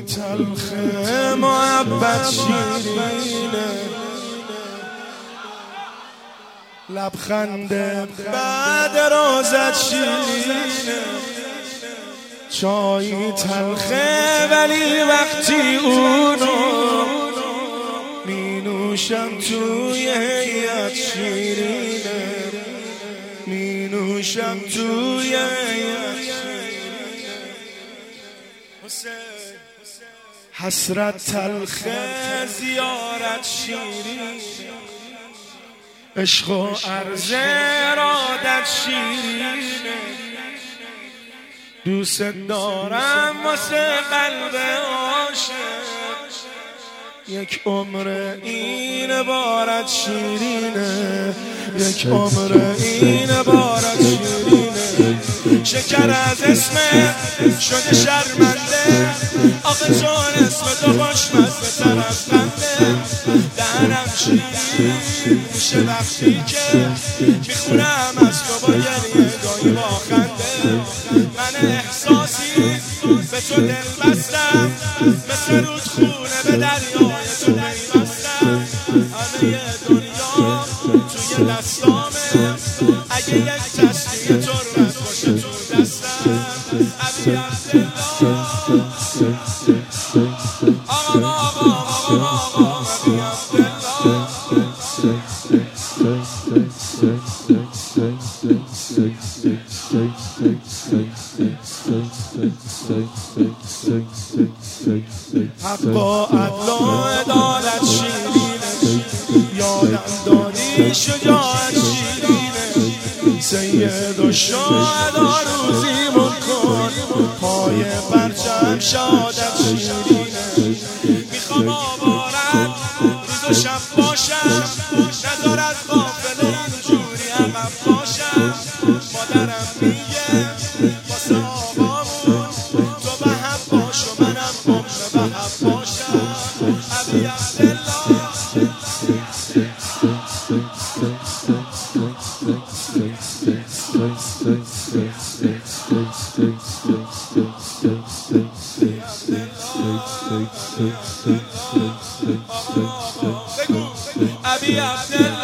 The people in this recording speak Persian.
تلخ محبت شیرینه، لبخند بعد روزت شیرینه، چایی تلخه ولی وقتی اونو می نوشم توی هیئت شیرینه، می نوشم توی هیئت شیرینه. حسرت تلخه زیارت شیرینه، عشق و عرض ارادت شیرینه، دوست دارم واسه قلب عاشق، یک عمر این بارت شیرینه، یک عمر این بارت شیرینه. شکر از اسمت شده شرمنده، آخه چون اسم تو خوشمزه تر از خنده، دهنم شیرین میشه وقتی که میخونم از تو با گریه گاهی با خنده. من احساسی به تو دل بستم، مثل رودخونه به دریای تو پیوستم، همه دنیا توی دستامه، اگه یک تسبیح تربت باشه تو دستم. ابی عبدالله آقا ابی عبدالله، حقا عدل و عدالت شیرینه، یادم دادی شجاعت شیرینه، سید و شهدا روزیمون کن، پای پرچم شهادت شیرینه. میخوام آوارم روز و شب باشم، نذار از غافل اینجوری عقب باشم. مادرم میگه واسه آقامون تو به هم باش و منم عمر به هم باشم. ابی عبدالله ابی عبدالله